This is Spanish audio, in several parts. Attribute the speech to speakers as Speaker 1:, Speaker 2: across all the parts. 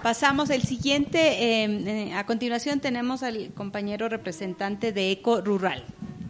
Speaker 1: pasamos el siguiente. A continuación tenemos al compañero representante de Eco Rural.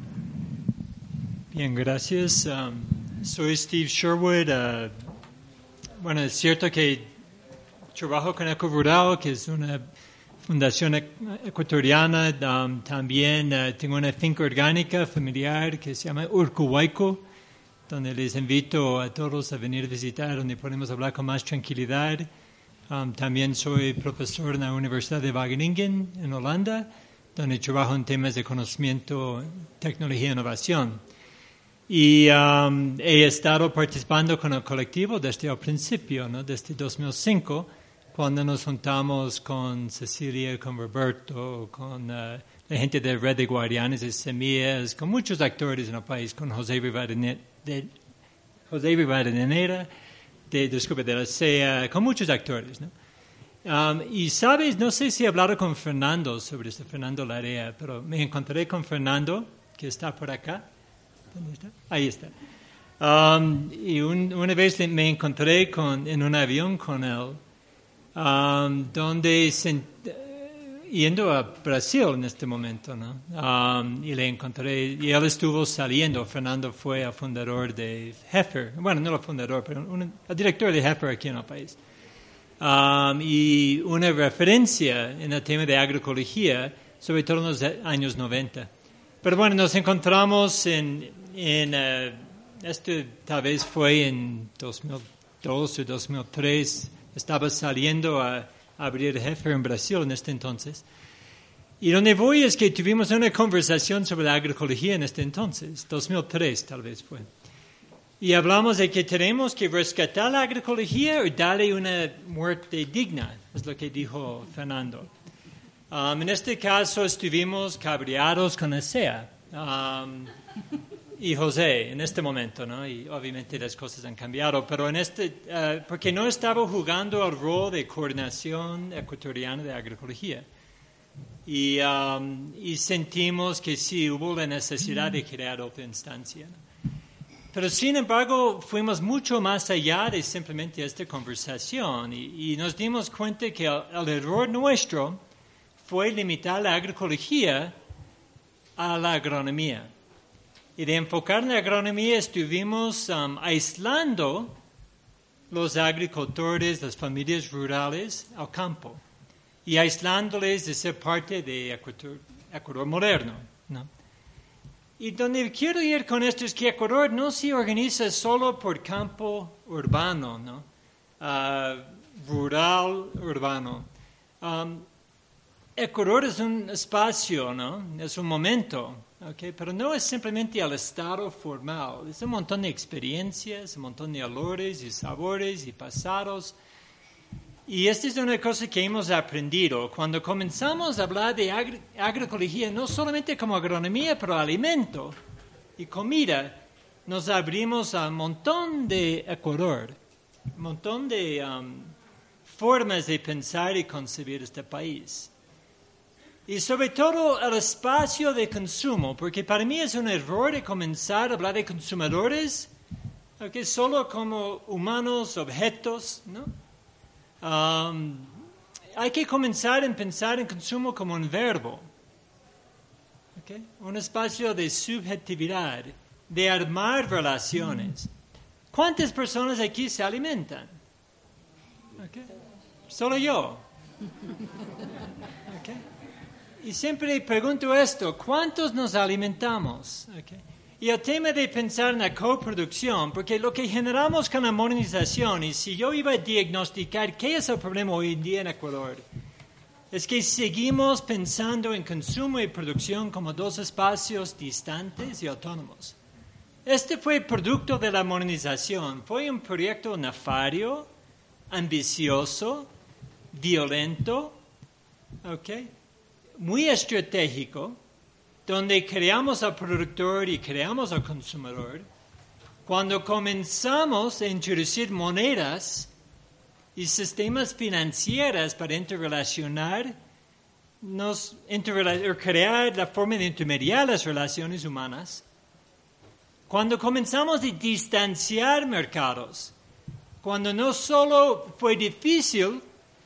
Speaker 2: Bien, gracias. Soy Steve Sherwood. Bueno, es cierto que trabajo con Eco Rural, que es una fundación ecuatoriana. También tengo una finca orgánica familiar que se llama Urcuhuayco, donde les invito a todos a venir a visitar, donde podemos hablar con más tranquilidad. También soy profesor en la Universidad de Wageningen, en Holanda, donde trabajo en temas de conocimiento, tecnología e innovación. Y he estado participando con el colectivo desde el principio, ¿no? Desde 2005, cuando nos juntamos con Cecilia, con Roberto, con la gente de Red de Guardianes de Semillas, con muchos actores en el país, con José Rivadeneira, de la CEA, con muchos actores, ¿no? Y sabes, no sé si he hablado con Fernando sobre esto, Fernando Larea, pero me encontré con Fernando, que está por acá. ¿Dónde está? Ahí está. Y una vez me encontré en un avión con él, yendo a Brasil en este momento, ¿no? Y le encontré, y él estuvo saliendo. Fernando fue el fundador de Heifer, bueno, no el fundador, pero el director de Heifer aquí en el país. Y una referencia en el tema de agroecología, sobre todo en los años 90. Pero bueno, nos encontramos esto tal vez fue en 2002 o 2003, estaba saliendo a abrir Heifer en Brasil en este entonces. Y donde voy es que tuvimos una conversación sobre la agroecología en este entonces, 2003 tal vez fue. Y hablamos de que tenemos que rescatar la agroecología o darle una muerte digna, es lo que dijo Fernando. En este caso estuvimos cabreados con la CEA y José en este momento, ¿no? Y obviamente las cosas han cambiado, pero porque no estaba jugando el rol de coordinación ecuatoriana de agroecología. Y sentimos que sí hubo la necesidad de crear otra instancia, ¿no? Pero sin embargo fuimos mucho más allá de simplemente esta conversación y nos dimos cuenta que el error nuestro fue limitar la agroecología a la agronomía. Y de enfocar en la agronomía estuvimos aislando los agricultores, las familias rurales al campo y aislándoles de ser parte de Ecuador moderno, ¿no? Y donde quiero ir con esto es que Ecuador no se organiza solo por campo urbano, ¿no? Rural, urbano. Ecuador es un espacio, ¿no? Es un momento, ¿okay? Pero no es simplemente el estado formal. Es un montón de experiencias, un montón de olores y sabores y pasados. Y esta es una cosa que hemos aprendido. Cuando comenzamos a hablar de agroecología, no solamente como agronomía, pero alimento y comida, nos abrimos a un montón de Ecuador, un montón de formas de pensar y concebir este país. Y sobre todo el espacio de consumo, porque para mí es un error de comenzar a hablar de consumidores, okay, solo como humanos, objetos, ¿no? Hay que comenzar a pensar en consumo como un verbo, okay? Un espacio de subjetividad, de armar relaciones. ¿Cuántas personas aquí se alimentan? Okay. Solo yo. Okay. Y siempre pregunto esto, ¿cuántos nos alimentamos? Okay. Y el tema de pensar en la coproducción, porque lo que generamos con la modernización, y si yo iba a diagnosticar qué es el problema hoy en día en Ecuador, es que seguimos pensando en consumo y producción como dos espacios distantes y autónomos. Este fue producto de la modernización, fue un proyecto nefario, ambicioso, violento, ¿okay? Muy estratégico, donde creamos al productor y creamos al consumidor. Cuando comenzamos a introducir monedas y sistemas financieros para crear la forma de intermediar las relaciones humanas, cuando comenzamos a distanciar mercados, cuando no solo fue difícil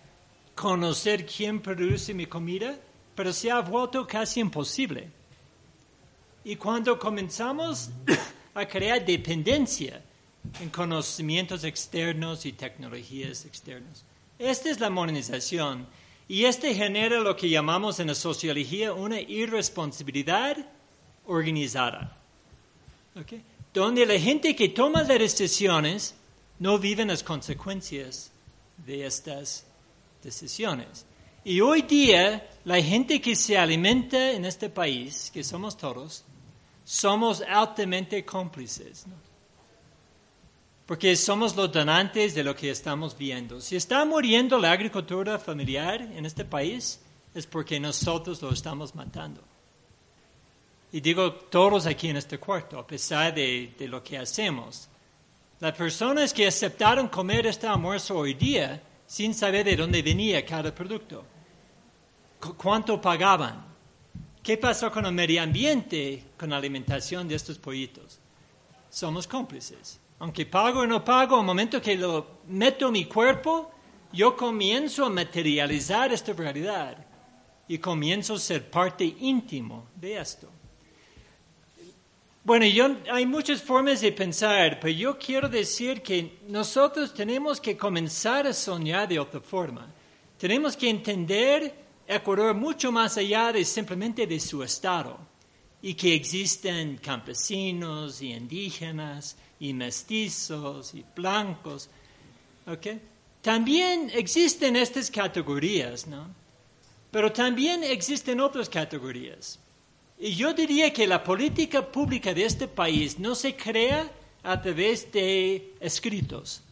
Speaker 2: conocer quién produce mi comida, pero se ha vuelto casi imposible. Y cuando comenzamos a crear dependencia en conocimientos externos y tecnologías externas, esta es la modernización. Y genera lo que llamamos en la sociología una irresponsabilidad organizada. ¿Okay? Donde la gente que toma las decisiones no vive las consecuencias de estas decisiones. Y hoy día, la gente que se alimenta en este país, que somos todos, somos altamente cómplices, ¿no? Porque somos los donantes de lo que estamos viendo. Si está muriendo la agricultura familiar en este país, es porque nosotros lo estamos matando. Y digo todos aquí en este cuarto, a pesar de lo que hacemos. Las personas que aceptaron comer este almuerzo hoy día, sin saber de dónde venía cada producto, cuánto pagaban, qué pasó con el medio ambiente, con la alimentación de estos pollitos, somos cómplices. Aunque pago o no pago, al momento que lo meto en mi cuerpo, yo comienzo a materializar esta realidad y comienzo a ser parte íntimo de esto. Bueno, hay muchas formas de pensar, pero yo quiero decir que nosotros tenemos que comenzar a soñar de otra forma. Tenemos que entender Ecuador mucho más allá de simplemente de su estado y que existen campesinos y indígenas y mestizos y blancos. ¿Okay? También existen estas categorías, ¿no? Pero también existen otras categorías. Y yo diría que la política pública de este país no se crea a través de escritos.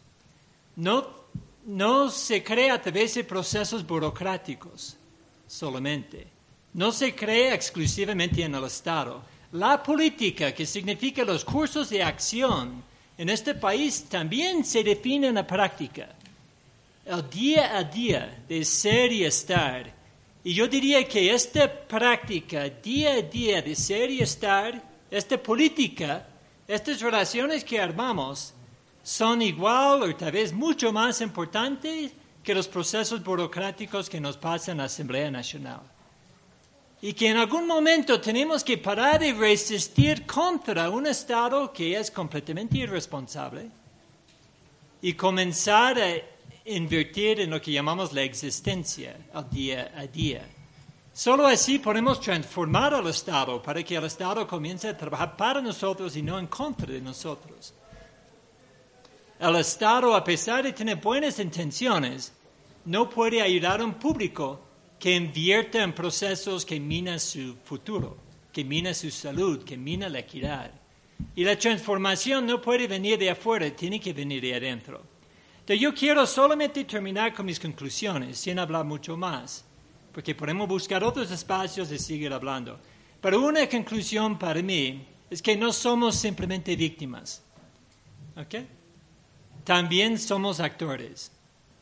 Speaker 2: No se crea a través de procesos burocráticos solamente. No se crea exclusivamente en el Estado. La política, que significa los cursos de acción en este país, también se define en la práctica. El día a día de ser y estar. Y yo diría que esta práctica, día a día de ser y estar, esta política, estas relaciones que armamos, son igual o tal vez mucho más importantes que los procesos burocráticos que nos pasan en la Asamblea Nacional. Y que en algún momento tenemos que parar de resistir contra un Estado que es completamente irresponsable y comenzar a invertir en lo que llamamos la existencia al día a día. Solo así podemos transformar al Estado para que el Estado comience a trabajar para nosotros y no en contra de nosotros. El Estado, a pesar de tener buenas intenciones, no puede ayudar a un público que invierta en procesos que minan su futuro, que minan su salud, que minan la equidad. Y la transformación no puede venir de afuera, tiene que venir de adentro. Entonces yo quiero solamente terminar con mis conclusiones, sin hablar mucho más, porque podemos buscar otros espacios y seguir hablando. Pero una conclusión para mí es que no somos simplemente víctimas, ¿ok? También somos actores,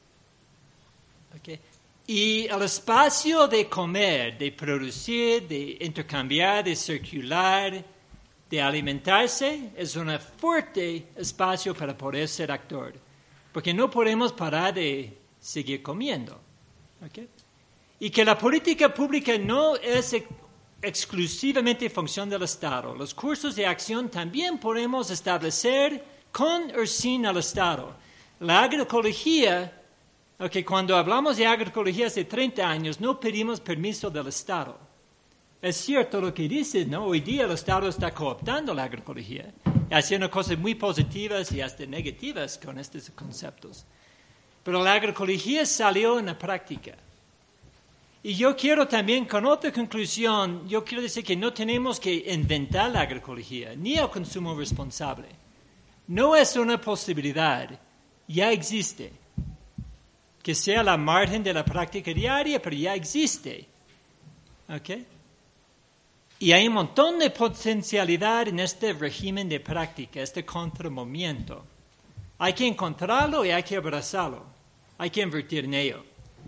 Speaker 2: ¿ok? Y el espacio de comer, de producir, de intercambiar, de circular, de alimentarse, es un fuerte espacio para poder ser actor. Porque no podemos parar de seguir comiendo. ¿Okay? Y que la política pública no es exclusivamente función del Estado. Los cursos de acción también podemos establecer con o sin el Estado. La agroecología, cuando hablamos de agroecología hace 30 años, no pedimos permiso del Estado. Es cierto lo que dices, ¿no? Hoy día el Estado está cooptando la agroecología, haciendo cosas muy positivas y hasta negativas con estos conceptos. Pero la agroecología salió en la práctica. Y yo quiero también, con otra conclusión, yo quiero decir que no tenemos que inventar la agroecología, ni el consumo responsable. No es una posibilidad, ya existe. Que sea la margen de la práctica diaria, pero ya existe. ¿Ok? Y hay un montón de potencialidad en este régimen de práctica, este contramovimiento. Hay que encontrarlo y hay que abrazarlo. Hay que invertir en ello.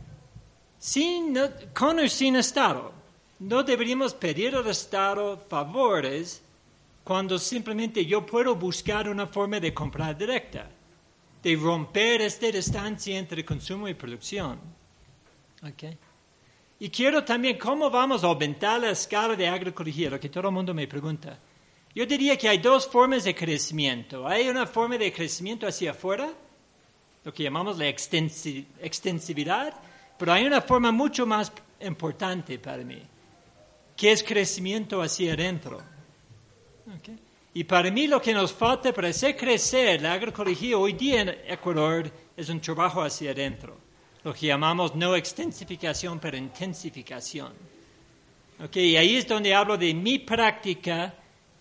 Speaker 2: Con o sin Estado, no deberíamos pedir al Estado favores cuando simplemente yo puedo buscar una forma de comprar directa, de romper esta distancia entre consumo y producción. Okay. Y quiero también, ¿cómo vamos a aumentar la escala de agroecología? Lo que todo el mundo me pregunta. Yo diría que hay dos formas de crecimiento. Hay una forma de crecimiento hacia afuera, lo que llamamos la extensividad, pero hay una forma mucho más importante para mí, que es crecimiento hacia adentro. Okay. Y para mí lo que nos falta para hacer crecer la agroecología hoy día en Ecuador es un trabajo hacia adentro, lo que llamamos no extensificación, pero intensificación. Okay. Y ahí es donde hablo de mi práctica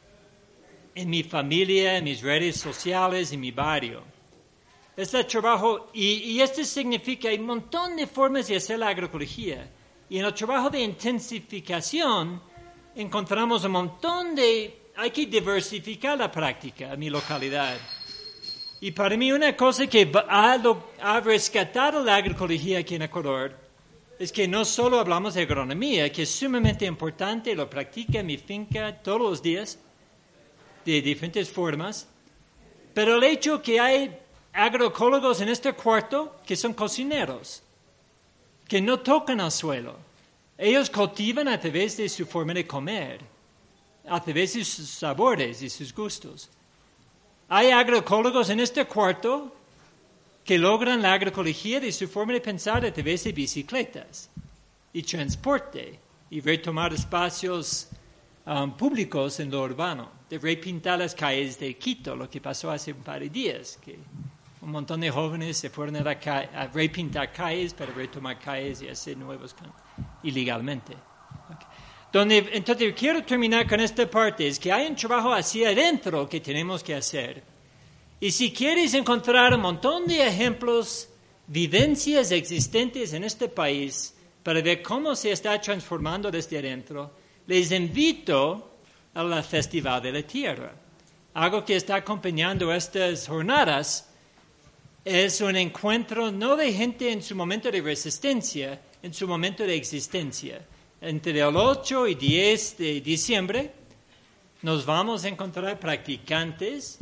Speaker 2: en mi familia, en mis redes sociales, en mi barrio. Este trabajo, y esto significa, hay un montón de formas de hacer la agroecología. Y en el trabajo de intensificación encontramos un montón hay que diversificar la práctica en mi localidad. Y para mí una cosa que ha rescatado la agroecología aquí en Ecuador es que no solo hablamos de agronomía, que es sumamente importante, lo practico en mi finca todos los días, de diferentes formas, pero el hecho que hay agroecólogos en este cuarto que son cocineros, que no tocan al suelo. Ellos cultivan a través de su forma de comer, a través de sus sabores y sus gustos. Hay agroecólogos en este cuarto que logran la agroecología de su forma de pensar a través de bicicletas y transporte y retomar espacios públicos en lo urbano, de repintar las calles de Quito, lo que pasó hace un par de días, que un montón de jóvenes se fueron a repintar calles para retomar calles y hacer nuevos ilegalmente. Okay. Entonces, quiero terminar con esta parte, es que hay un trabajo hacia adentro que tenemos que hacer. Y si quieres encontrar un montón de ejemplos, vivencias existentes en este país, para ver cómo se está transformando desde adentro, les invito a la Festival de la Tierra. Algo que está acompañando estas jornadas es un encuentro no de gente en su momento de resistencia, en su momento de existencia. Entre el 8 y 10 de diciembre nos vamos a encontrar practicantes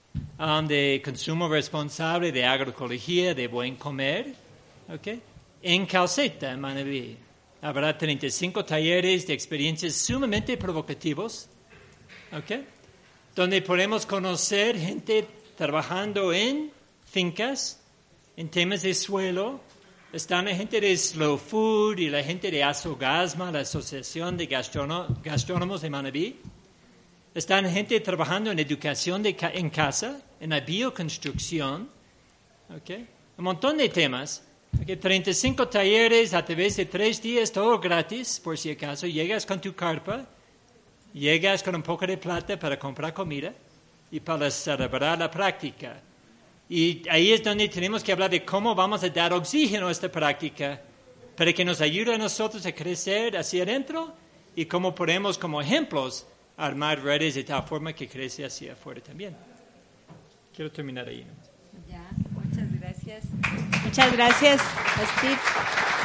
Speaker 2: de consumo responsable, de agroecología, de buen comer, ¿okay? En Calceta, en Manabí. Habrá 35 talleres de experiencias sumamente provocativos, ¿okay? Donde podemos conocer gente trabajando en fincas, en temas de suelo. Están la gente de Slow Food y la gente de Asogasma, la Asociación de Gastrónomos de Manabí. Están gente trabajando en educación en casa, en la bioconstrucción, ¿okay? Un montón de temas. 35 talleres a través de 3 días, todo gratis, por si acaso. Llegas con tu carpa, llegas con un poco de plata para comprar comida y para celebrar la práctica. Y ahí es donde tenemos que hablar de cómo vamos a dar oxígeno a esta práctica para que nos ayude a nosotros a crecer hacia adentro y cómo podemos, como ejemplos, armar redes de tal forma que crece hacia afuera también. Quiero terminar ahí.
Speaker 1: Ya, muchas gracias. Muchas gracias, Steve.